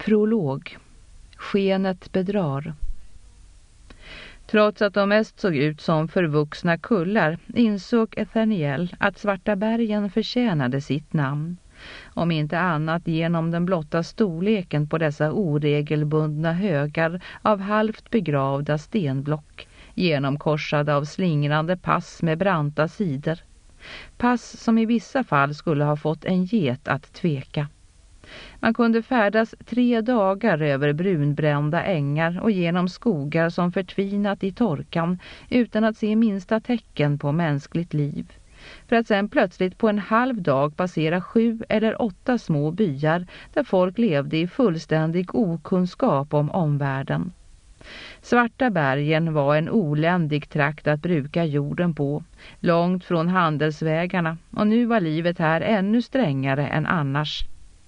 Prolog. Skenet bedrar. Trots att de mest såg ut som förvuxna kullar insåg Ethaniel att Svarta bergen förtjänade sitt namn. Om inte annat genom den blotta storleken på dessa oregelbundna högar av halvt begravda stenblock, genomkorsade av slingrande pass med branta sidor. Pass som i vissa fall skulle ha fått en get att tveka. Man kunde färdas 3 dagar över brunbrända ängar och genom skogar som förtvinat i torkan utan att se minsta tecken på mänskligt liv. För att sen plötsligt på en halv dag passera 7 eller 8 små byar där folk levde i fullständig okunskap om omvärlden. Svarta bergen var en oländig trakt att bruka jorden på, långt från handelsvägarna, och nu var livet här ännu strängare än annars.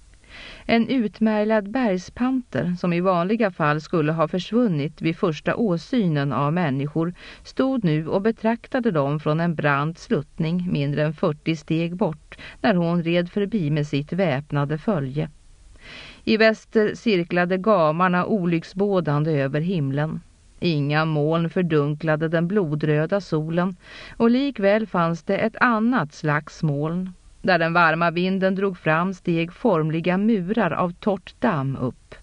En utmärglad bergspanter som i vanliga fall skulle ha försvunnit vid första åsynen av människor stod nu och betraktade dem från en brant sluttning mindre än 40 steg bort när hon red förbi med sitt väpnade följe. I väster cirklade gamarna olycksbådande över himlen. Inga moln fördunklade den blodröda solen och likväl fanns det ett annat slags moln. Där den varma vinden drog fram steg formliga murar av torrt damm upp.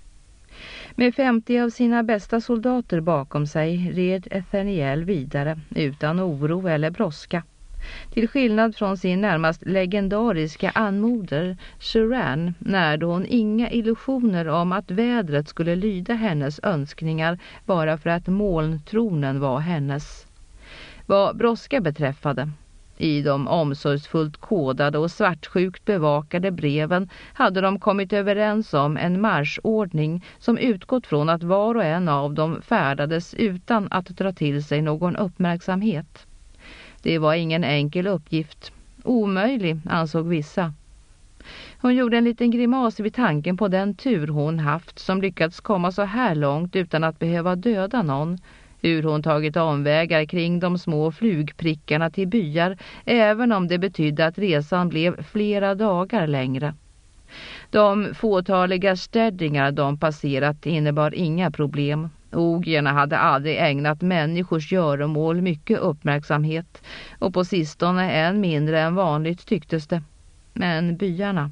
Med 50 av sina bästa soldater bakom sig red Ethaniel vidare utan oro eller brådska. Till skillnad från sin närmast legendariska anmoder, Shiran, närde hon inga illusioner om att vädret skulle lyda hennes önskningar bara för att molntronen var hennes. Vad brådska beträffade, i de omsorgsfullt kodade och svartsjukt bevakade breven hade de kommit överens om en marschordning som utgått från att var och en av dem färdades utan att dra till sig någon uppmärksamhet. Det var ingen enkel uppgift. Omöjlig, ansåg vissa. Hon gjorde en liten grimas vid tanken på den tur hon haft som lyckats komma så här långt utan att behöva döda någon. Hur hon tagit omvägar kring de små flugprickarna till byar, även om det betydde att resan blev flera dagar längre. De fåtaliga städingar de passerat innebar inga problem. Ogierna hade aldrig ägnat människors göromål mycket uppmärksamhet, och på sistone än mindre än vanligt tycktes det. Men byarna,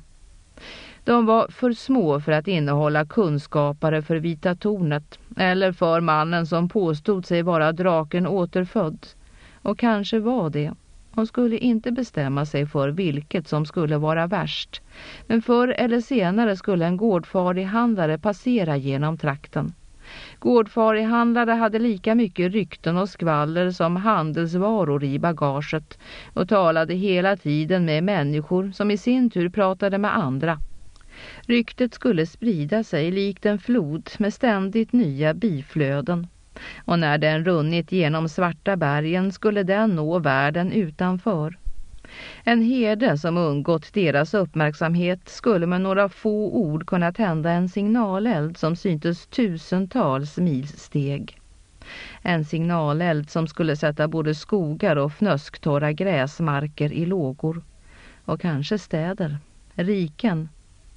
de var för små för att innehålla kunskapare för Vita tornet eller för mannen som påstod sig vara draken återfödd. Och kanske var det. Hon skulle inte bestämma sig för vilket som skulle vara värst. Men förr eller senare skulle en gårdfarihandlare passera genom trakten. Gårdfarihandlare hade lika mycket rykten och skvaller som handelsvaror i bagaget och talade hela tiden med människor som i sin tur pratade med andra. Ryktet skulle sprida sig likt en flod med ständigt nya biflöden. Och när den runnit genom Svarta bergen skulle den nå världen utanför. En herde som undgått deras uppmärksamhet skulle med några få ord kunna tända en signaleld som syntes tusentals milsteg. En signaleld som skulle sätta både skogar och fnösktorra gräsmarker i lågor. Och kanske städer, riken.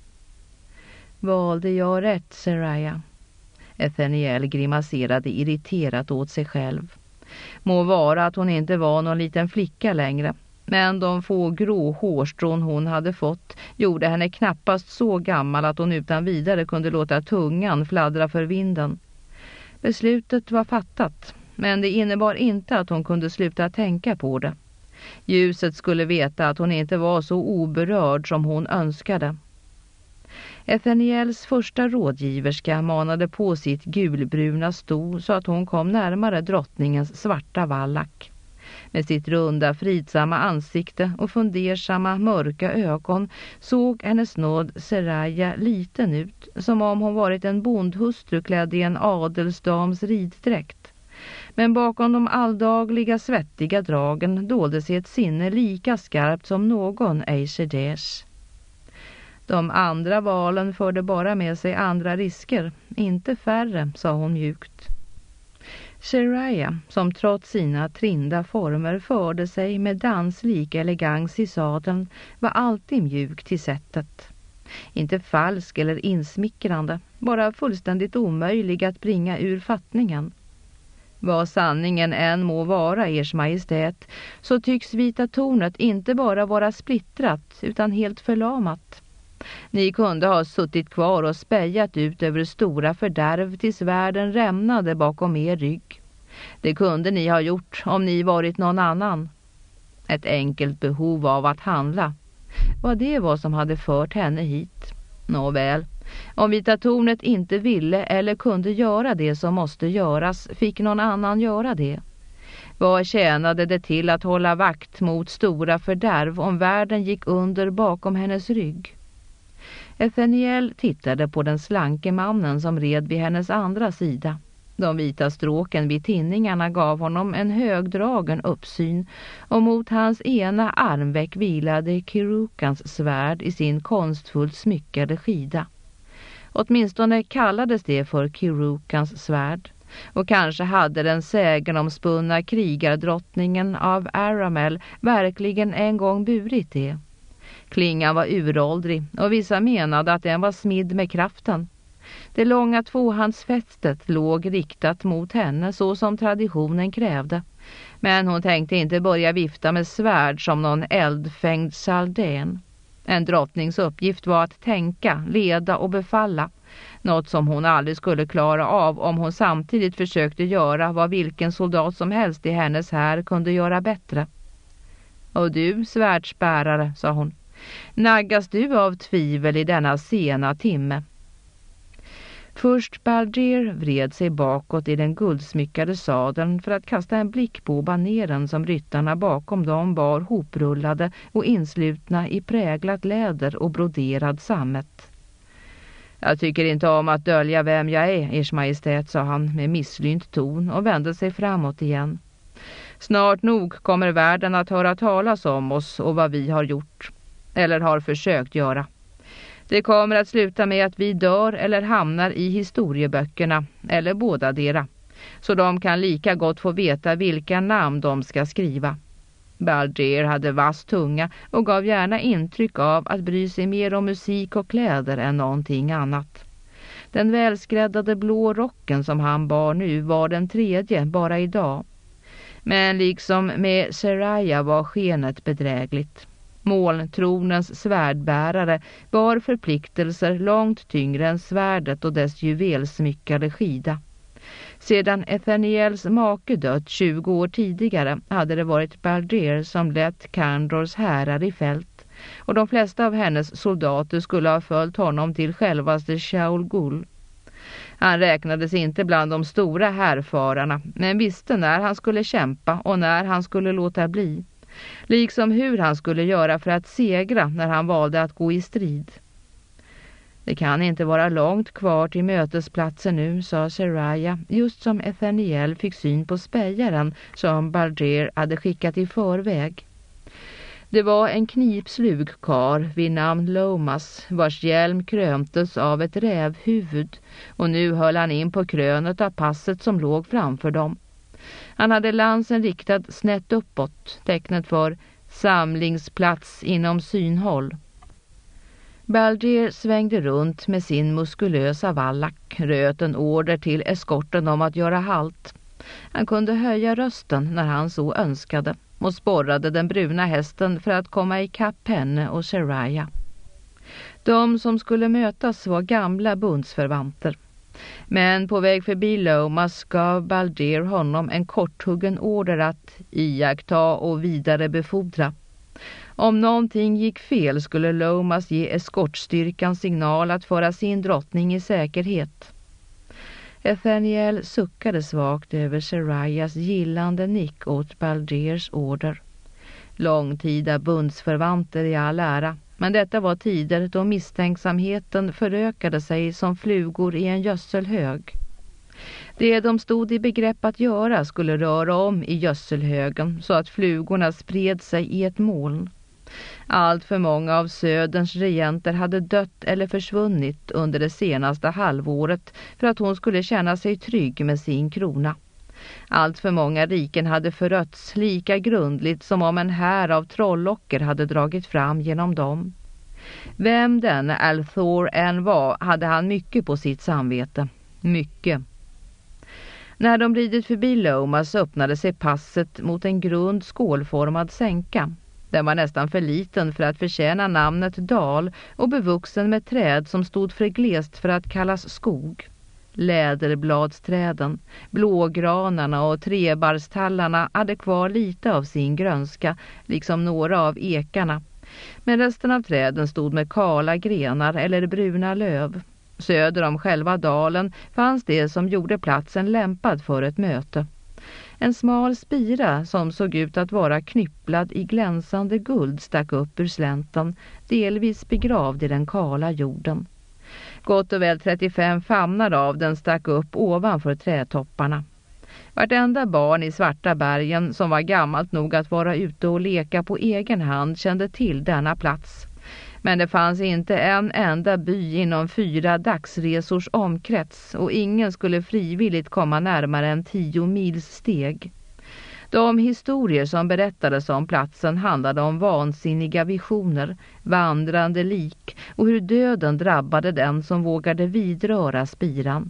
Valde jag rätt, Seraya? Ethaniel grimaserade irriterat åt sig själv. Må vara att hon inte var någon liten flicka längre, men de få grå hårstrån hon hade fått gjorde henne knappast så gammal att hon utan vidare kunde låta tungan fladdra för vinden. Beslutet var fattat, men det innebar inte att hon kunde sluta tänka på det. Ljuset skulle veta att hon inte var så oberörd som hon önskade. Ethaniels första rådgiverska manade på sitt gulbruna sto så att hon kom närmare drottningens svarta vallack. Med sitt runda fridsamma ansikte och fundersamma mörka ögon såg hennes nåd Seraya liten ut, som om hon varit en bondhustru klädd i en adelsdams riddräkt. Men bakom de alldagliga svettiga dragen dolde sig ett sinne lika skarpt som någon Eisheders. De andra valen förde bara med sig andra risker, inte färre, sa hon mjukt. Seraya, som trots sina trinda former förde sig med danslik elegans i sadeln, var alltid mjuk till sättet. Inte falsk eller insmickrande, bara fullständigt omöjlig att bringa ur fattningen. Vad sanningen än må vara, ers majestät, så tycks Vita tornet inte bara vara splittrat utan helt förlamat. Ni kunde ha suttit kvar och spejat ut över stora fördärv tills världen rämnade bakom er rygg. Det kunde ni ha gjort om ni varit någon annan. Ett enkelt behov av att handla. Vad det var som hade fört henne hit. Nåväl, om Vita tornet inte ville eller kunde göra det som måste göras, fick någon annan göra det. Vad tjänade det till att hålla vakt mot stora fördärv om världen gick under bakom hennes rygg? Ethaniel tittade på den slanke mannen som red vid hennes andra sida. De vita stråken vid tinningarna gav honom en högdragen uppsyn och mot hans ena armveck vilade Kirukans svärd i sin konstfullt smyckade skida. Åtminstone kallades det för Kirukans svärd och kanske hade den sägenomspunna krigardrottningen av Aramel verkligen en gång burit det. Klingan var uråldrig och vissa menade att den var smidd med kraften. Det långa tvåhandsfästet låg riktat mot henne så som traditionen krävde. Men hon tänkte inte börja vifta med svärd som någon eldfängd saldén. En drottnings uppgift var att tänka, leda och befalla. Något som hon aldrig skulle klara av om hon samtidigt försökte göra vad vilken soldat som helst i hennes här kunde göra bättre. Och du, svärdsbärare, sa hon, naggas du av tvivel i denna sena timme? Först Baldir vred sig bakåt i den guldsmyckade sadeln för att kasta en blick på baneren som ryttarna bakom dem bar hoprullade och inslutna i präglat läder och broderad sammet. Jag tycker inte om att dölja vem jag är, ers majestät, sa han med misslynt ton och vände sig framåt igen. Snart nog kommer världen att höra talas om oss och vad vi har gjort, eller har försökt göra. Det kommer att sluta med att vi dör eller hamnar i historieböckerna, eller bådadera, så de kan lika gott få veta vilka namn de ska skriva. Baldir hade vass tunga och gav gärna intryck av att bry sig mer om musik och kläder än någonting annat. Den välskräddade blå rocken som han bar nu var den tredje bara idag. Men liksom med Seraya var skenet bedrägligt. Molntronens svärdbärare bar förpliktelser långt tyngre än svärdet och dess juvelsmyckade skida. Sedan Ethaniels make dött 20 år tidigare hade det varit Baldir som lett Kandors härar i fält, och de flesta av hennes soldater skulle ha följt honom till självaste Shaul Ghul. Han räknades inte bland de stora härfararna, men visste när han skulle kämpa och när han skulle låta bli. Liksom hur han skulle göra för att segra när han valde att gå i strid. Det kan inte vara långt kvar till mötesplatsen nu, sa Seraya, just som Ethaniel fick syn på spejaren som Baldir hade skickat i förväg. Det var en knipslug karl vid namn Lomas, vars hjälm kröntes av ett rävhuvud, och nu höll han in på krönet av passet som låg framför dem. Han hade lansen riktad snett uppåt, tecknet för samlingsplats inom synhåll. Baldir svängde runt med sin muskulösa vallack, röt en order till eskorten om att göra halt. Han kunde höja rösten när han så önskade och sporrade den bruna hästen för att komma i kapp henne och Seraya. De som skulle mötas var gamla bundsförvanter. Men på väg förbi Lomas gav Baldir honom en korthuggen order att iaktta och vidare befordra. Om någonting gick fel skulle Lomas ge eskortstyrkan signal att föra sin drottning i säkerhet. Ethaniel suckade svagt över Serayas gillande nick åt Baldirs order. Långtida bundsförvanter i all ära, men detta var tider då misstänksamheten förökade sig som flugor i en gödselhög. Det de stod i begrepp att göra skulle röra om i gödselhögen så att flugorna spred sig i ett moln. Allt för många av söderns regenter hade dött eller försvunnit under det senaste halvåret för att hon skulle känna sig trygg med sin krona. Allt för många riken hade förötts lika grundligt som om en här av trollocker hade dragit fram genom dem. Vem denne Althor än var hade han mycket på sitt samvete. Mycket. När de ridit förbi Lomas öppnade sig passet mot en grund skålformad sänka. Den var nästan för liten för att förtjäna namnet dal och bevuxen med träd som stod för glest för att kallas skog. Läderbladsträden, blågranarna och trebarrstallarna hade kvar lite av sin grönska, liksom några av ekarna. Men resten av träden stod med kala grenar eller bruna löv. Söder om själva dalen fanns det som gjorde platsen lämpad för ett möte. En smal spira som såg ut att vara knypplad i glänsande guld stack upp ur slänten, delvis begravd i den kala jorden. Gott och väl 35 famnar av den stack upp ovanför trädtopparna. Vartenda barn i Svarta bergen som var gammalt nog att vara ute och leka på egen hand kände till denna plats. Men det fanns inte en enda by inom 4 dagsresors omkrets och ingen skulle frivilligt komma närmare än 10 mils steg. De historier som berättades om platsen handlade om vansinniga visioner, vandrande lik och hur döden drabbade den som vågade vidröra spiran.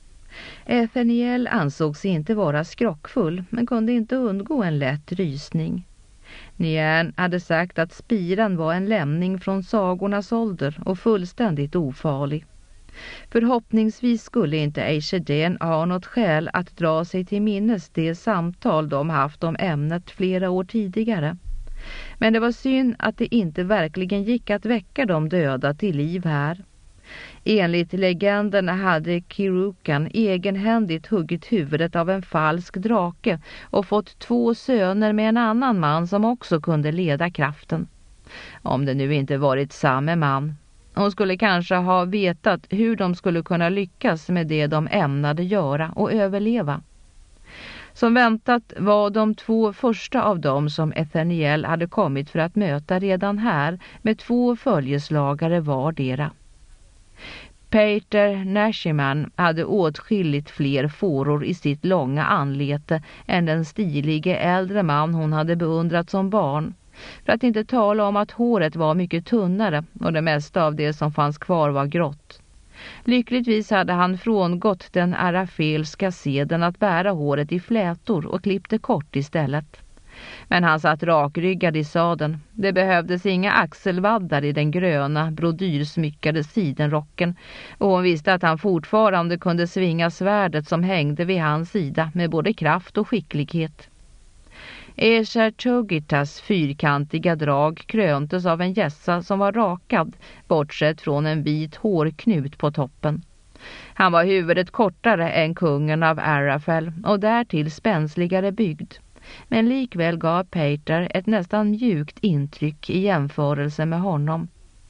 Ethaniel ansåg sig inte vara skrockfull men kunde inte undgå en lätt rysning. Nian hade sagt att spiran var en lämning från sagornas ålder och fullständigt ofarlig. Förhoppningsvis skulle inte Eishedén ha något skäl att dra sig till minnes det samtal de haft om ämnet flera år tidigare. Men det var synd att det inte verkligen gick att väcka de döda till liv här. Enligt legenden hade Kirukan egenhändigt huggit huvudet av en falsk drake och fått 2 söner med en annan man som också kunde leda kraften. Om det nu inte varit samme man. Hon skulle kanske ha vetat hur de skulle kunna lyckas med det de ämnade göra och överleva. Som väntat var de 2 första av dem som Ethaniel hade kommit för att möta redan här med 2 följeslagare vardera. Peter Nashiman hade åtskilligt fler fåror i sitt långa anlete än den stilige äldre man hon hade beundrat som barn. För att inte tala om att håret var mycket tunnare och det mesta av det som fanns kvar var grått. Lyckligtvis hade han frångått den arafelska seden att bära håret i flätor och klippte kort istället. Men han satt rakryggad i sadeln. Det behövdes inga axelvaddar i den gröna, brodyrsmyckade sidenrocken och hon visste att han fortfarande kunde svinga svärdet som hängde vid hans sida med både kraft och skicklighet. Escher Chogitas fyrkantiga drag kröntes av en gässa som var rakad, bortsett från en vit hårknut på toppen. Han var huvudet kortare än kungen av Arafel och därtill spänsligare byggd. Men likväl gav Peter ett nästan mjukt intryck i jämförelse med honom.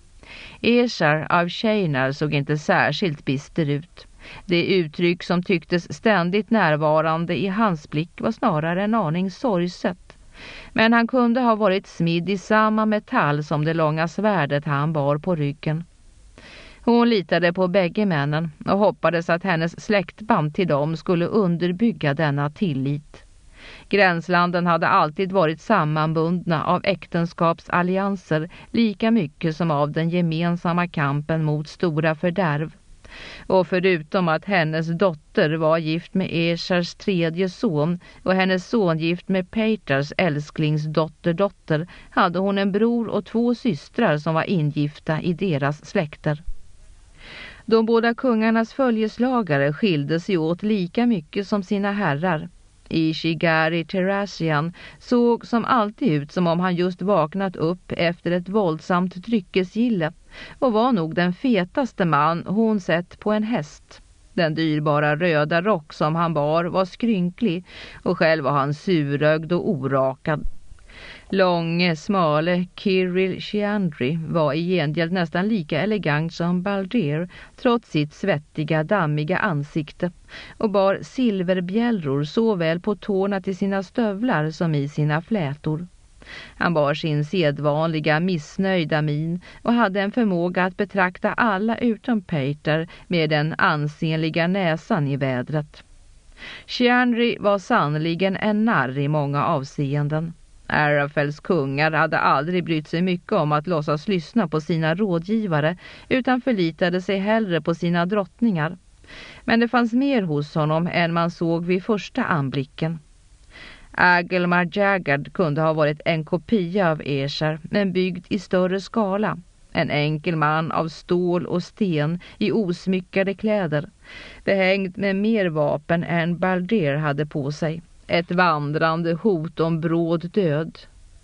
Escher av Sheinar såg inte särskilt bister ut. Det uttryck som tycktes ständigt närvarande i hans blick var snarare en aning sorgset. Men han kunde ha varit smidd i samma metall som det långa svärdet han bar på ryggen. Hon litade på bägge männen och hoppades att hennes släktband till dem skulle underbygga denna tillit. Gränslanden hade alltid varit sammanbundna av äktenskapsallianser lika mycket som av den gemensamma kampen mot stora fördärv. Och förutom att hennes dotter var gift med Eschers 3:e son och hennes son gift med Peters älsklingsdotter hade hon en bror och 2 systrar som var ingifta i deras släkter. De båda kungarnas följeslagare skilde sig åt lika mycket som sina herrar. Ishigari Terasian såg som alltid ut som om han just vaknat upp efter ett våldsamt dryckesgille och var nog den fetaste man hon sett på en häst. Den dyrbara röda rock som han bar var skrynklig och själv var han surögd och orakad. Långe, smale Kirill Chiandri var i gengäld nästan lika elegant som Balder trots sitt svettiga, dammiga ansikte och bar silverbjällror såväl på tårna till sina stövlar som i sina flätor. Han bar sin sedvanliga missnöjda min och hade en förmåga att betrakta alla utom Peter med den ansenliga näsan i vädret. Chiandri var sannoliken en narr i många avseenden. Arafels kungar hade aldrig brytt sig mycket om att låtsas lyssna på sina rådgivare utan förlitade sig hellre på sina drottningar. Men det fanns mer hos honom än man såg vid första anblicken. Agelmar Jagad kunde ha varit en kopia av Escher, men byggd i större skala. En enkel man av stål och sten i osmyckade kläder, behängd med mer vapen än Balder hade på sig. Ett vandrande hot om bråd död.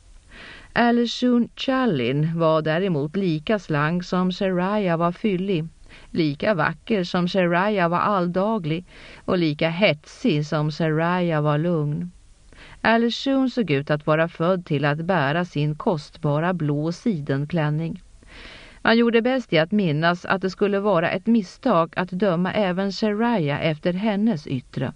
Aleshun Chalin var däremot lika slank som Seraya var fyllig, lika vacker som Seraya var alldaglig och lika hetsig som Seraya var lugn. Aleshun såg ut att vara född till att bära sin kostbara blå sidenklänning. Man gjorde bäst i att minnas att det skulle vara ett misstag att döma även Seraya efter hennes yttre.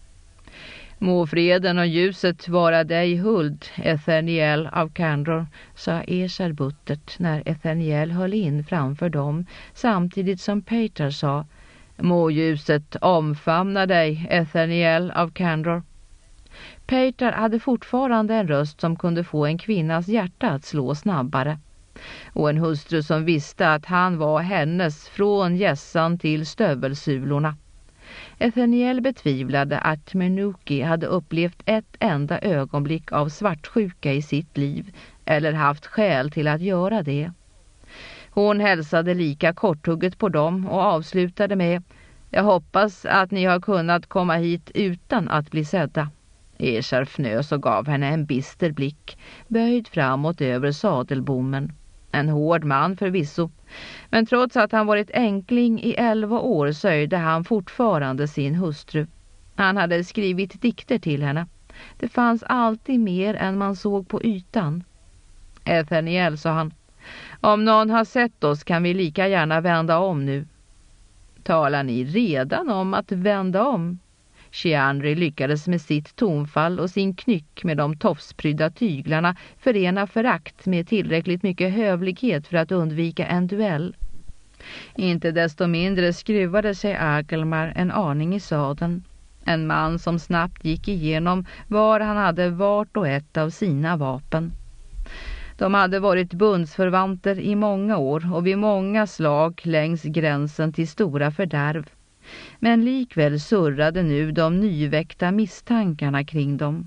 Må freden och ljuset vara dig huld, Ethaniel av Kandor, sa Escher buttert när Ethaniel höll in framför dem, samtidigt som Peter sa: Må ljuset omfamna dig, Ethaniel av Kandor. Peter hade fortfarande en röst som kunde få en kvinnas hjärta att slå snabbare. Och en hustru som visste att han var hennes från gässan till stövelsulorna. Ethaniel betvivlade att Menuki hade upplevt ett enda ögonblick av svartsjuka i sitt liv eller haft skäl till att göra det. Hon hälsade lika korthugget på dem och avslutade med: Jag hoppas att ni har kunnat komma hit utan att bli sedda. Escher fnös och gav henne en bister blick, böjd framåt över sadelbommen. En hård man förvisso, men trots att han varit enkling i 11 år sörjde han fortfarande sin hustru. Han hade skrivit dikter till henne. Det fanns alltid mer än man såg på ytan. Ethaniel, sa han, om någon har sett oss kan vi lika gärna vända om nu. Talar ni redan om att vända om? Chianri lyckades med sitt tonfall och sin knyck med de tofsprydda tyglarna förena förakt med tillräckligt mycket hövlighet för att undvika en duell. Inte desto mindre skruvade sig Agelmar en aning i sadeln. En man som snabbt gick igenom var han hade vart och ett av sina vapen. De hade varit bundsförvanter i många år och vid många slag längs gränsen till stora fördärv. Men likväl surrade nu de nyväckta misstankarna kring dem.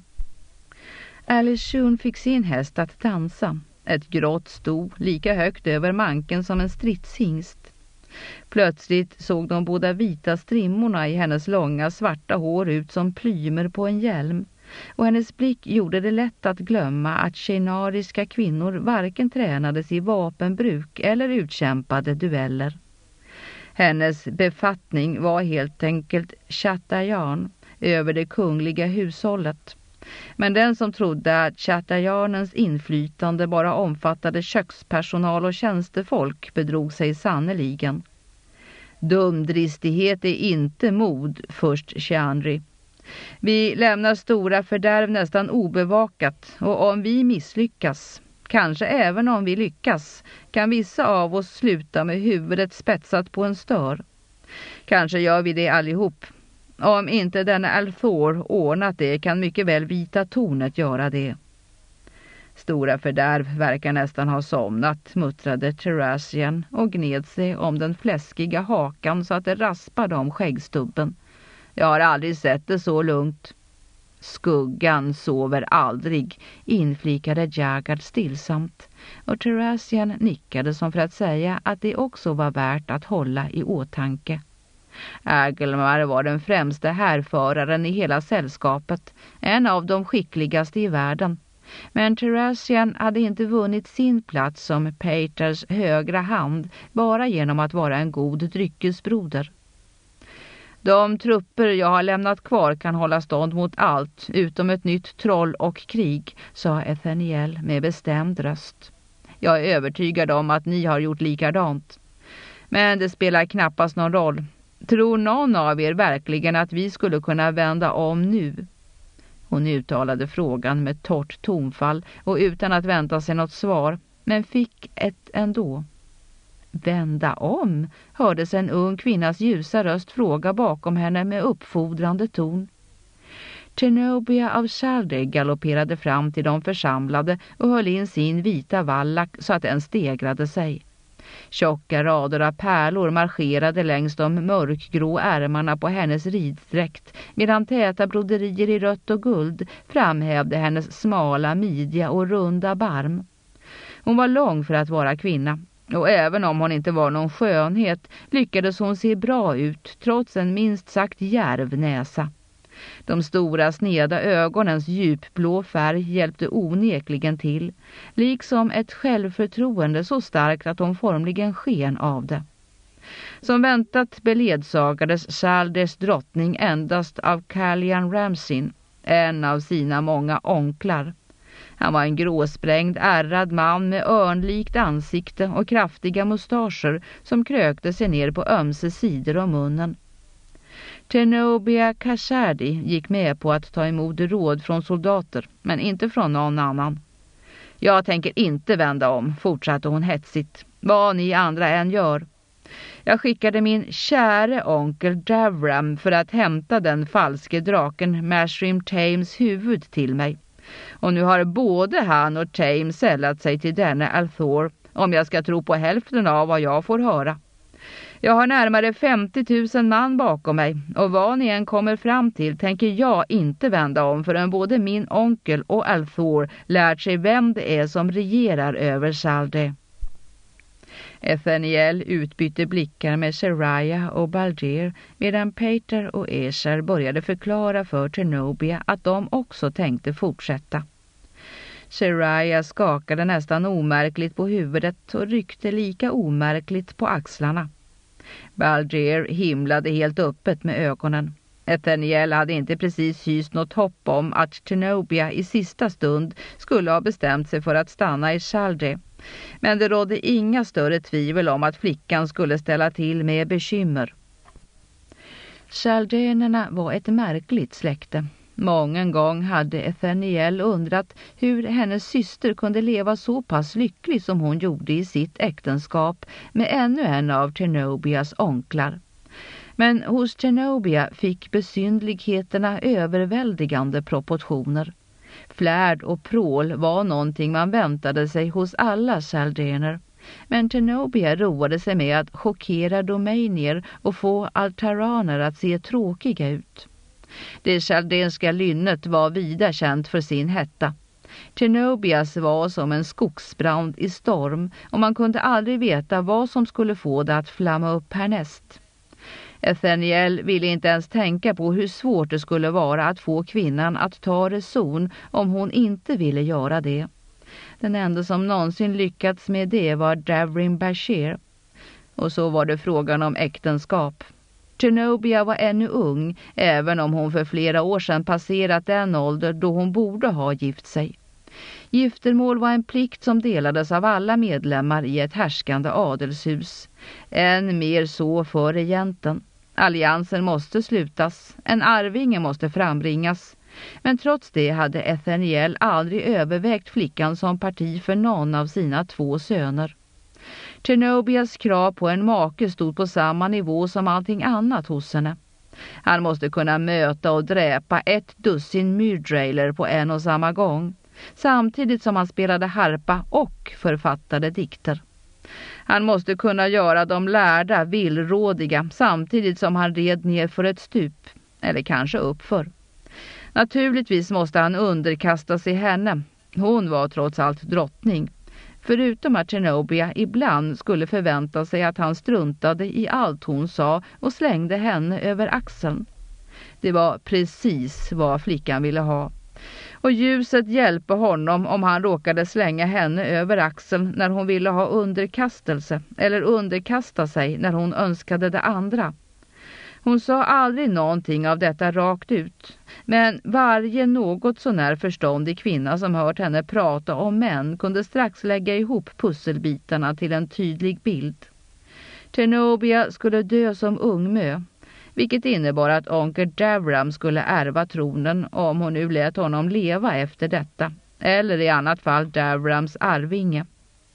Aleshun fick sin häst att dansa. Ett grått sto lika högt över manken som en stridshingst. Plötsligt såg de båda vita strimmorna i hennes långa svarta hår ut som plymer på en hjälm. Och hennes blick gjorde det lätt att glömma att shenariska kvinnor varken tränades i vapenbruk eller utkämpade dueller. Hennes befattning var helt enkelt chatajan över det kungliga hushållet. Men den som trodde att chatajanens inflytande bara omfattade kökspersonal och tjänstefolk bedrog sig sannoliken. Dumdristighet är inte mod, först Chianri. Vi lämnar stora fördärv nästan obevakat, och om vi misslyckas, kanske även om vi lyckas, kan vissa av oss sluta med huvudet spetsat på en stör. Kanske gör vi det allihop. Om inte denna Althor ordnat det kan mycket väl vita tornet göra det. Stora fördärv verkar nästan ha somnat, muttrade Terrasian och gned sig om den fläskiga hakan så att det raspade om skäggstubben. Jag har aldrig sett det så lugnt. Skuggan sover aldrig, inflikade Jagad stillsamt, och Terrasian nickade som för att säga att det också var värt att hålla i åtanke. Agelmar var den främste härföraren i hela sällskapet, en av de skickligaste i världen. Men Terrasian hade inte vunnit sin plats som Peters högra hand bara genom att vara en god dryckesbroder. De trupper jag har lämnat kvar kan hålla stånd mot allt utom ett nytt troll och krig, sa Ethaniel med bestämd röst. Jag är övertygad om att ni har gjort likadant. Men det spelar knappast någon roll. Tror någon av er verkligen att vi skulle kunna vända om nu? Hon uttalade frågan med torrt tonfall och utan att vänta sig något svar, men fick ett ändå. Vända om, hördes en ung kvinnas ljusa röst fråga bakom henne med uppfordrande ton. Zenobia av Chaldea galopperade fram till de församlade och höll in sin vita vallack så att den stegrade sig. Tjocka rader av pärlor marscherade längs de mörkgrå ärmarna på hennes riddräkt, medan täta broderier i rött och guld framhävde hennes smala midja och runda barm. Hon var lång för att vara kvinna, och även om hon inte var någon skönhet lyckades hon se bra ut trots en minst sagt djärv näsa. De stora sneda ögonens djupblå färg hjälpte onekligen till, liksom ett självförtroende så starkt att hon formligen sken av det. Som väntat beledsagades Chaldeas drottning endast av Callian Ramsin, en av sina många onklar. Han var en gråsprängd, ärrad man med örnlikt ansikte och kraftiga mustascher som krökte sig ner på ömse sidor om munnen. Zenobia Kashadi gick med på att ta emot råd från soldater, men inte från någon annan. Jag tänker inte vända om, fortsatte hon hetsigt, vad ni andra än gör. Jag skickade min käre onkel Davram för att hämta den falske draken Mashrim Thames huvud till mig. Och nu har både han och Tame sällat sig till denne Althor, om jag ska tro på hälften av vad jag får höra. Jag har närmare 50 000 man bakom mig, och vad ni än kommer fram till tänker jag inte vända om förrän både min onkel och Althor lärt sig vem det är som regerar över Chaldea. Ethaniel utbytte blickar med Seraya och Baldir, medan Peter och Escher började förklara för Zenobia att de också tänkte fortsätta. Seraya skakade nästan omärkligt på huvudet och ryckte lika omärkligt på axlarna. Baldir himlade helt öppet med ögonen. Ethaniel hade inte precis hyst något hopp om att Zenobia i sista stund skulle ha bestämt sig för att stanna i Chaldea. Men det rådde inga större tvivel om att flickan skulle ställa till med bekymmer. Chaldeanerna var ett märkligt släkte. Mången gång hade Ethaniel undrat hur hennes syster kunde leva så pass lycklig som hon gjorde i sitt äktenskap med ännu en av Zenobias onklar. Men hos Zenobia fick besynligheterna överväldigande proportioner. Flärd och prål var någonting man väntade sig hos alla chaldeaner. Men Zenobia roade sig med att chockera domänier och få altaraner att se tråkiga ut. Det chaldenska lynnet var vida känt för sin hetta. Zenobias var som en skogsbrand i storm, och man kunde aldrig veta vad som skulle få det att flamma upp härnäst. Ethaniel ville inte ens tänka på hur svårt det skulle vara att få kvinnan att ta reson om hon inte ville göra det. Den enda som någonsin lyckats med det var Davrim Bashir. Och så var det frågan om äktenskap. Zenobia var ännu ung, även om hon för flera år sedan passerat den ålder då hon borde ha gift sig. Giftermål var en plikt som delades av alla medlemmar i ett härskande adelshus. Än mer så för regenten. Alliansen måste slutas, en arvinge måste frambringas. Men trots det hade Ethaniel aldrig övervägt flickan som parti för någon av sina 2 söner. Zenobias krav på en make stod på samma nivå som allting annat hos henne. Han måste kunna möta och dräpa 12 myrdrailer på en och samma gång, samtidigt som han spelade harpa och författade dikter. Han måste kunna göra de lärda villrådiga samtidigt som han red ner för ett stup, eller kanske uppför. Naturligtvis måste han underkasta sig henne. Hon var trots allt drottning. Förutom att Zenobia ibland skulle förvänta sig att han struntade i allt hon sa och slängde henne över axeln. Det var precis vad flickan ville ha. Och ljuset hjälpte honom om han råkade slänga henne över axeln när hon ville ha underkastelse eller underkasta sig när hon önskade det andra. Hon sa aldrig någonting av detta rakt ut, men varje något så när förståndig kvinna som hört henne prata om män kunde strax lägga ihop pusselbitarna till en tydlig bild. Zenobia skulle dö som ungmö, vilket innebar att onkel Davram skulle ärva tronen om hon nu lät honom leva efter detta, eller i annat fall Davrams arvinge.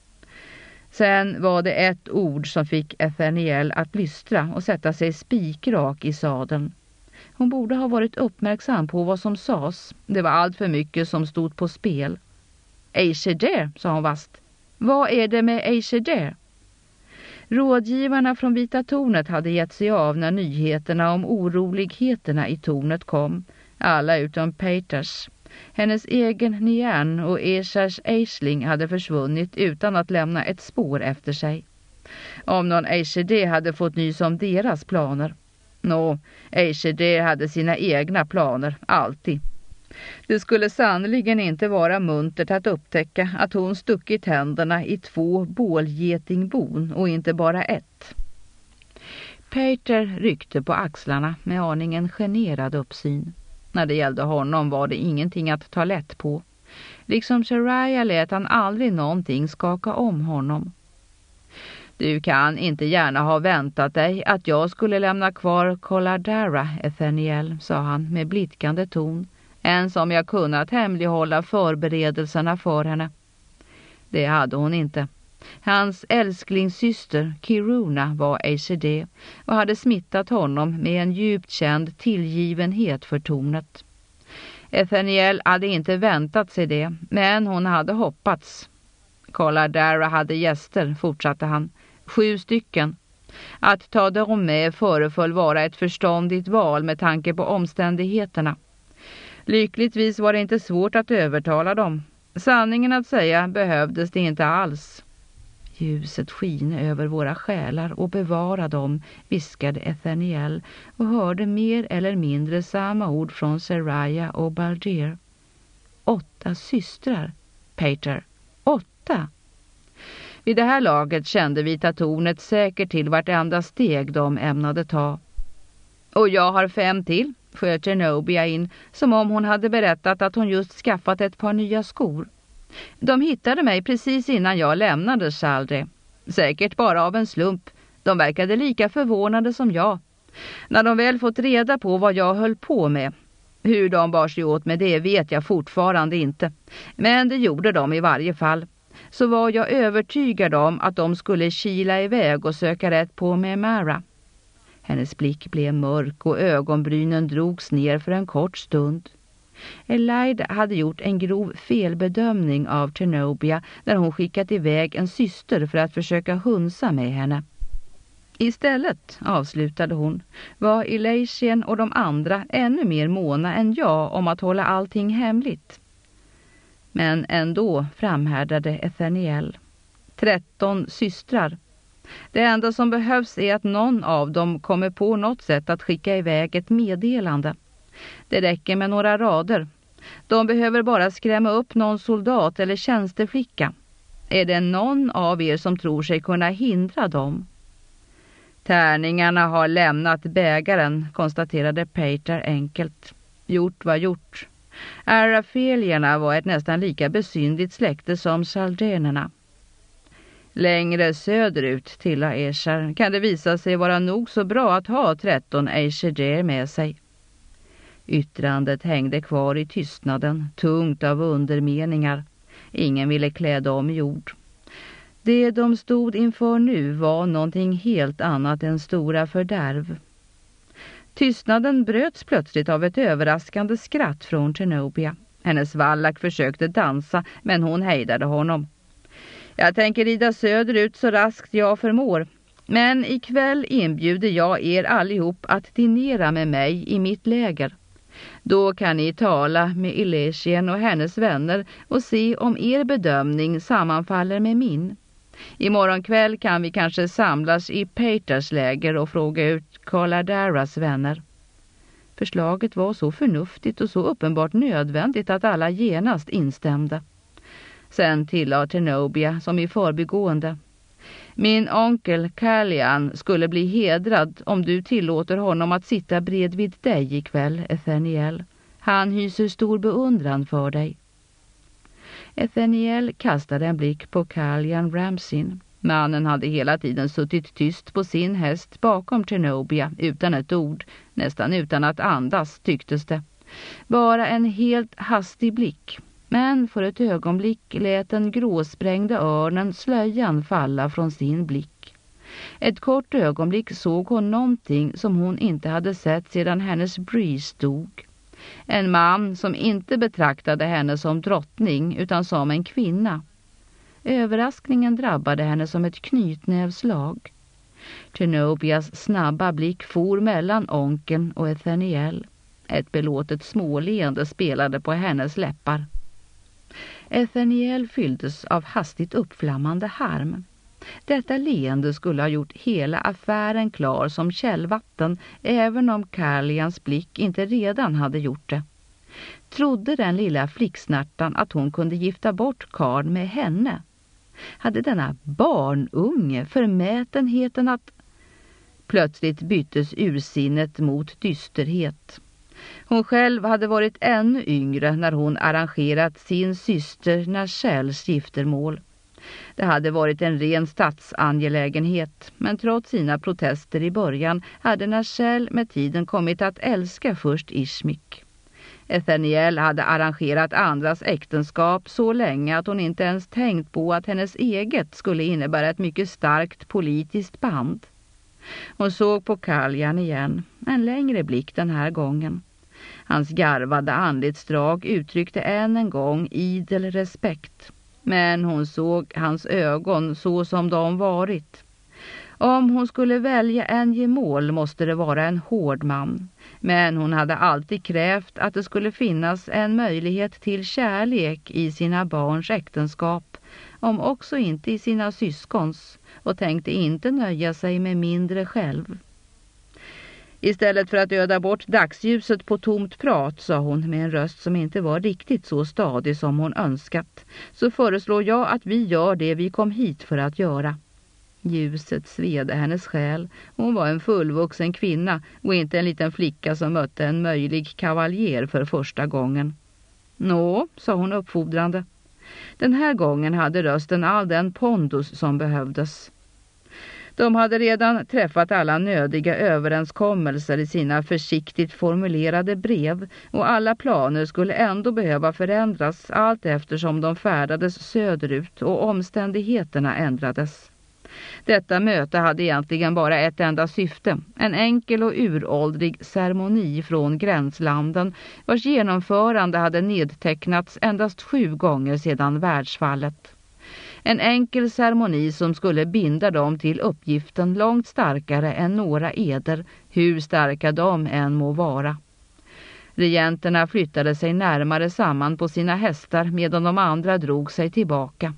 Sen var det ett ord som fick Ethaniel att lystra och sätta sig spikrak i sadeln. Hon borde ha varit uppmärksam på vad som sades. Det var allt för mycket som stod på spel. Aisha, sa hon vast. Vad är det med Aisha? Rådgivarna från Vita tornet hade gett sig av när nyheterna om oroligheterna i tornet kom. Alla utom Peters. Hennes egen Nian och Eschers Aisling hade försvunnit utan att lämna ett spår efter sig. Om någon Aisha hade fått nys om deras planer. Aisha hade sina egna planer, alltid. Det skulle sannoliken inte vara muntert att upptäcka att hon stuckit händerna i 2 bålgetingbon och inte bara ett. Peter ryckte på axlarna med aningen generad uppsyn. När det gällde honom var det ingenting att ta lätt på. Liksom Shariah lät han aldrig någonting skaka om honom. Du kan inte gärna ha väntat dig att jag skulle lämna kvar Collardara, Ethaniel, sa han med blickande ton, än som jag kunnat hemlighålla förberedelserna för henne. Det hade hon inte. Hans älsklingssyster Kiruna var ACD och hade smittat honom med en djupt känd tillgivenhet för tornet. Ethaniel hade inte väntat sig det, men hon hade hoppats. Collardara hade gäster, fortsatte han. 7 stycken. Att ta dem med föreföll vara ett förståndigt val med tanke på omständigheterna. Lyckligtvis var det inte svårt att övertala dem. Sanningen att säga behövdes det inte alls. Ljuset skiner över våra själar och bevara dem, viskade Ethaniel och hörde mer eller mindre samma ord från Shariah och Baldir. 8 systrar, Peter. 8! Vid det här laget kände Vita tornet säkert till vartenda steg de ämnade ta. Och jag har 5 till, sköt Zenobia in, som om hon hade berättat att hon just skaffat ett par nya skor. De hittade mig precis innan jag lämnade Chaldre. Säkert bara av en slump. De verkade lika förvånade som jag. När de väl fått reda på vad jag höll på med. Hur de bar sig åt med det vet jag fortfarande inte. Men det gjorde de i varje fall. Så var jag övertygad om att de skulle kila iväg och söka rätt på Memara. Hennes blick blev mörk och ögonbrynen drogs ner för en kort stund. Elaida hade gjort en grov felbedömning av Zenobia när hon skickat iväg en syster för att försöka hunsa med henne. Istället, avslutade hon, var Elatien och de andra ännu mer måna än jag om att hålla allting hemligt. Men ändå framhärdade Ethaniel. 13 systrar. Det enda som behövs är att någon av dem kommer på något sätt att skicka iväg ett meddelande. Det räcker med några rader. De behöver bara skrämma upp någon soldat eller tjänsteflicka. Är det någon av er som tror sig kunna hindra dem? Tärningarna har lämnat bägaren, konstaterade Peter enkelt. Gjort var gjort. Arafelierna var ett nästan lika besyndigt släkte som saldenerna. Längre söderut, tillade Escher, kan det visa sig vara nog så bra att ha 13 Aishajer med sig. Yttrandet hängde kvar i tystnaden, tungt av undermeningar. Ingen ville kläda om jord. Det de stod inför nu var någonting helt annat än stora fördärv. Tystnaden bröts plötsligt av ett överraskande skratt från Zenobia. Hennes vallack försökte dansa, men hon hejdade honom. Jag tänker rida söderut så raskt jag förmår. Men ikväll inbjuder jag er allihop att dinera med mig i mitt läger. Då kan ni tala med Elatien och hennes vänner och se om er bedömning sammanfaller med min. Imorgon kväll kan vi kanske samlas i Peters läger och fråga ut Colladaras vänner. Förslaget var så förnuftigt och så uppenbart nödvändigt att alla genast instämde. Sen tillade Zenobia som i förbigående. Min onkel Kallian skulle bli hedrad om du tillåter honom att sitta bredvid dig ikväll, Ethaniel. Han hyser stor beundran för dig. Ethaniel kastade en blick på Kallian Ramsin. Mannen hade hela tiden suttit tyst på sin häst bakom Zenobia utan ett ord, nästan utan att andas tycktes det. Bara en helt hastig blick. Men för ett ögonblick lät den gråsprängde örnen slöjan falla från sin blick. Ett kort ögonblick såg hon någonting som hon inte hade sett sedan hennes Breeze dog. En man som inte betraktade henne som drottning utan som en kvinna. Överraskningen drabbade henne som ett knytnävslag. Genobias snabba blick for mellan onkeln och Ethaniel. Ett belåtet småleende spelade på hennes läppar. Ethaniel fylldes av hastigt uppflammande harm. Detta leende skulle ha gjort hela affären klar som källvatten, även om Carlians blick inte redan hade gjort det. Trodde den lilla flicksnärtan att hon kunde gifta bort Karl med henne? Hade denna barnunge förmätenheten att... Plötsligt byttes ursinnet mot dysterhet. Hon själv hade varit ännu yngre när hon arrangerat sin syster Nachels giftermål. Det hade varit en ren statsangelägenhet, men trots sina protester i början hade Nachel med tiden kommit att älska först Ishmik. Ethaniel hade arrangerat andras äktenskap så länge att hon inte ens tänkt på att hennes eget skulle innebära ett mycket starkt politiskt band. Hon såg på Kaljan igen, en längre blick den här gången. Hans garvade anletsdrag uttryckte än en gång idel respekt. Men hon såg hans ögon så som de varit. Om hon skulle välja en gemål måste det vara en hård man. Men hon hade alltid krävt att det skulle finnas en möjlighet till kärlek i sina barns äktenskap, om också inte i sina syskons, och tänkte inte nöja sig med mindre själv. Istället för att öda bort dagsljuset på tomt prat, sa hon med en röst som inte var riktigt så stadig som hon önskat, så föreslår jag att vi gör det vi kom hit för att göra. Ljuset sved hennes själ. Hon var en fullvuxen kvinna och inte en liten flicka som mötte en möjlig kavaljer för första gången. Nå, sa hon uppfordrande. Den här gången hade rösten all den pondus som behövdes. De hade redan träffat alla nödiga överenskommelser i sina försiktigt formulerade brev, och alla planer skulle ändå behöva förändras allt eftersom de färdades söderut och omständigheterna ändrades. Detta möte hade egentligen bara ett enda syfte, en enkel och uråldrig ceremoni från gränslanden, vars genomförande hade nedtecknats endast 7 gånger sedan världsfallet. En enkel ceremoni som skulle binda dem till uppgiften långt starkare än några eder, hur starka de än må vara. Regenterna flyttade sig närmare samman på sina hästar medan de andra drog sig tillbaka.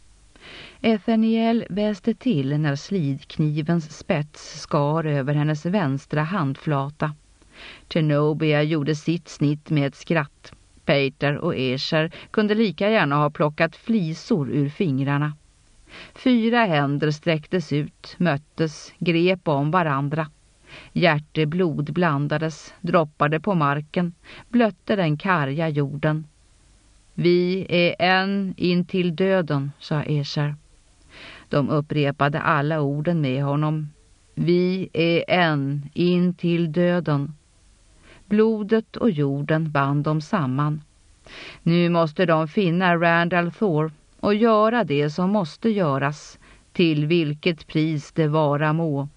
Ethaniel väste till när slidknivens spets skar över hennes vänstra handflata. Zenobia gjorde sitt snitt med ett skratt. Peter och Escher kunde lika gärna ha plockat flisor ur fingrarna. 4 händer sträcktes ut, möttes, grep om varandra. Hjärteblod blandades, droppade på marken, blötte den karga jorden. Vi är en in till döden, sa Escher. De upprepade alla orden med honom. Vi är en in till döden. Blodet och jorden band dem samman. Nu måste de finna Randall Thor och göra det som måste göras, till vilket pris det vara må.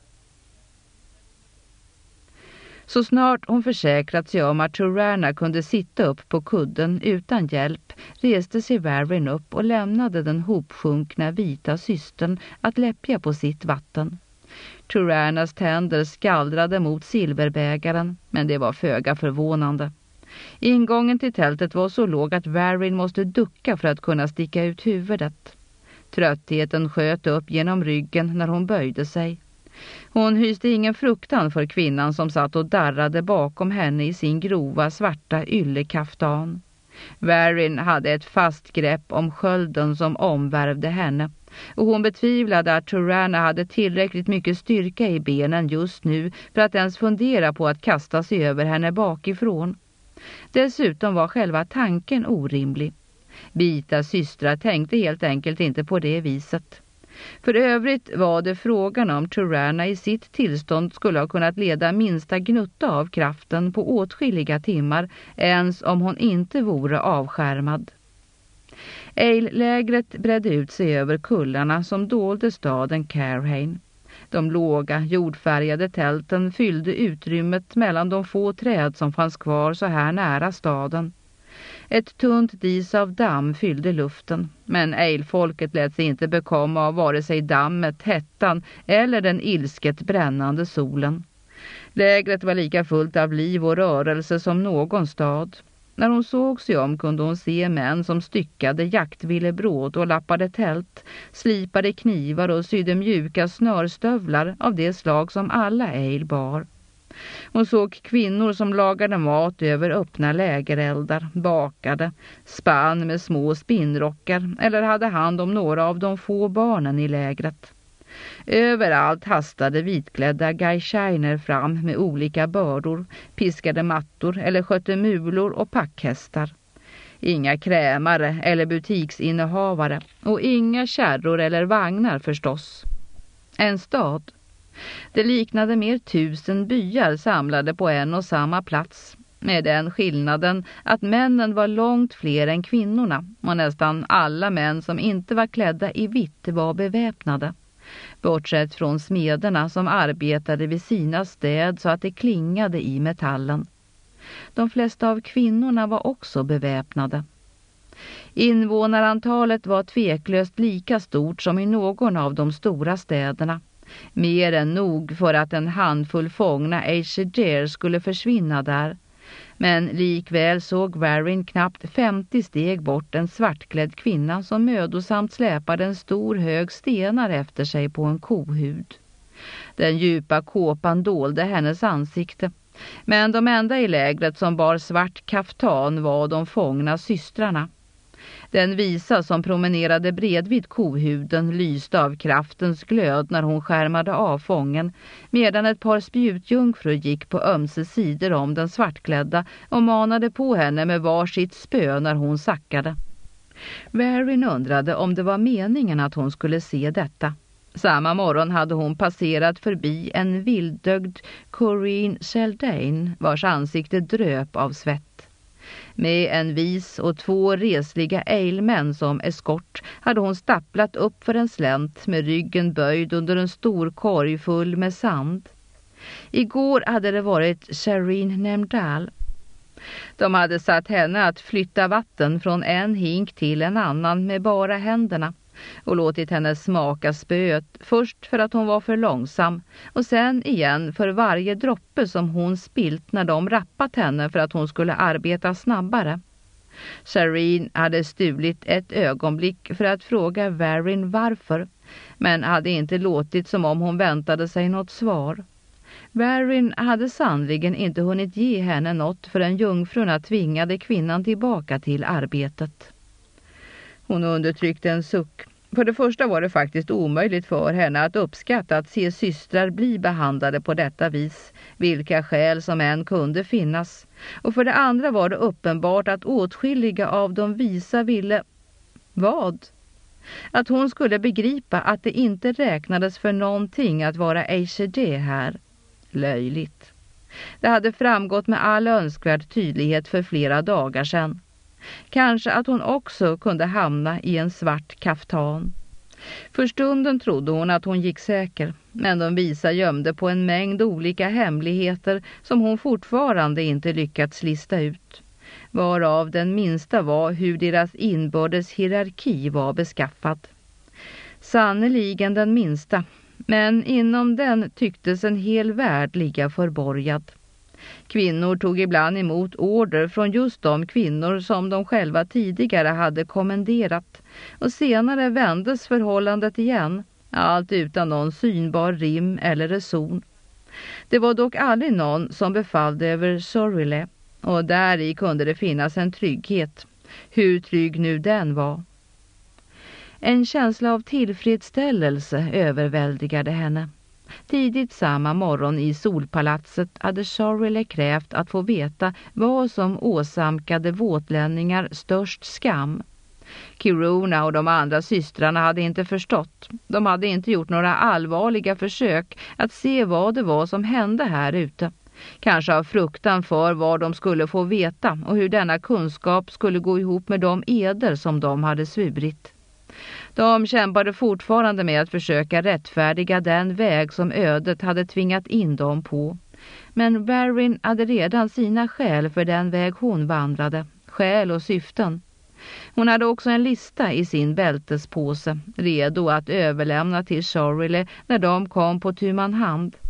Så snart hon försäkrat sig om att Turana kunde sitta upp på kudden utan hjälp, reste sig Varyn upp och lämnade den hopsjunkna vita systern att läppja på sitt vatten. Turanas tänder skallrade mot silverbägaren, men det var föga förvånande. Ingången till tältet var så låg att Varyn måste ducka för att kunna sticka ut huvudet. Tröttheten sköt upp genom ryggen när hon böjde sig. Hon hyste ingen fruktan för kvinnan som satt och darrade bakom henne i sin grova svarta yllekaftan. Varyn hade ett fast grepp om skölden som omvärvde henne, och hon betvivlade att Turana hade tillräckligt mycket styrka i benen just nu för att ens fundera på att kasta sig över henne bakifrån. Dessutom var själva tanken orimlig. Vita systrar tänkte helt enkelt inte på det viset. För övrigt var det frågan om Turana i sitt tillstånd skulle ha kunnat leda minsta gnutta av kraften på åtskilliga timmar, ens om hon inte vore avskärmad. Ale-lägret bredde ut sig över kullarna som dolde staden Carhain. De låga, jordfärgade tälten fyllde utrymmet mellan de få träd som fanns kvar så här nära staden. Ett tunt dis av damm fyllde luften, men ejlfolket lät sig inte bekomma av vare sig dammet, hettan eller den ilsket brännande solen. Lägret var lika fullt av liv och rörelse som någon stad. När hon såg sig om kunde hon se män som styckade jaktvillebråd och lappade tält, slipade knivar och sydde mjuka snörstövlar av det slag som alla ejl bar. Hon såg kvinnor som lagade mat över öppna lägereldar, bakade, spann med små spinnrockar eller hade hand om några av de få barnen i lägret. Överallt hastade vitklädda gaishiner fram med olika bördor, piskade mattor eller skötte mulor och packhästar. Inga krämare eller butiksinnehavare och inga kärror eller vagnar förstås. En stad. Det liknade mer 1000 byar samlade på en och samma plats, med den skillnaden att männen var långt fler än kvinnorna och nästan alla män som inte var klädda i vitt var beväpnade. Bortsett från smederna som arbetade vid sina städ så att det klingade i metallen. De flesta av kvinnorna var också beväpnade. Invånarantalet var tveklöst lika stort som i någon av de stora städerna. Mer än nog för att en handfull fångna Aesir skulle försvinna där. Men likväl såg Varin knappt 50 steg bort en svartklädd kvinna som mödosamt släpade en stor hög stenar efter sig på en kohud. Den djupa kåpan dolde hennes ansikte, men de enda i lägret som bar svart kaftan var de fångna systrarna. Den visa som promenerade bredvid kohuden lyste av kraftens glöd när hon skärmade av fången, medan ett par spjutjungfrur gick på ömse sidor om den svartklädda och manade på henne med varsitt spö när hon sackade. Varin undrade om det var meningen att hon skulle se detta. Samma morgon hade hon passerat förbi en vilddögd Corinne Sheldane vars ansikte dröp av svett. Med en vis och 2 resliga ejlmän som eskort hade hon stapplat upp för en slänt med ryggen böjd under en stor korg full med sand. Igår hade det varit Shireen Nemdal. De hade satt henne att flytta vatten från en hink till en annan med bara händerna och låtit henne smaka spöet, först för att hon var för långsam och sen igen för varje droppe som hon spilt när de rappat henne för att hon skulle arbeta snabbare. Shireen hade stulit ett ögonblick för att fråga Varin varför, men hade inte låtit som om hon väntade sig något svar. Varin hade sannligen inte hunnit ge henne något förrän jungfrurna tvingade kvinnan tillbaka till arbetet. Hon undertryckte en suck. För det första var det faktiskt omöjligt för henne att uppskatta att se systrar bli behandlade på detta vis, vilka skäl som än kunde finnas. Och för det andra var det uppenbart att åtskilliga av de visa ville... Vad? Att hon skulle begripa att det inte räknades för någonting att vara Aesir här. Löjligt. Det hade framgått med all önskvärd tydlighet för flera dagar sedan. Kanske att hon också kunde hamna i en svart kaftan. För stunden trodde hon att hon gick säker, men de visa gömde på en mängd olika hemligheter som hon fortfarande inte lyckats lista ut. Varav den minsta var hur deras inbördes hierarki var beskaffad. Sannoliken den minsta, men inom den tycktes en hel värld ligga förborgad. Kvinnor tog ibland emot order från just de kvinnor som de själva tidigare hade kommenderat, och senare vändes förhållandet igen, allt utan någon synbar rim eller reson. Det var dock aldrig någon som befallde över Sorryle, och där i kunde det finnas en trygghet, hur trygg nu den var. En känsla av tillfredsställelse överväldigade henne. Tidigt samma morgon i solpalatset hade Sorryle krävt att få veta vad som åsamkade våtlänningar störst skam. Kiruna och de andra systrarna hade inte förstått. De hade inte gjort några allvarliga försök att se vad det var som hände här ute. Kanske av fruktan för vad de skulle få veta och hur denna kunskap skulle gå ihop med de eder som de hade svurit. De kämpade fortfarande med att försöka rättfärdiga den väg som ödet hade tvingat in dem på. Men Varyn hade redan sina skäl för den väg hon vandrade, skäl och syften. Hon hade också en lista i sin bältespåse, redo att överlämna till Shoryle när de kom på tu man hand.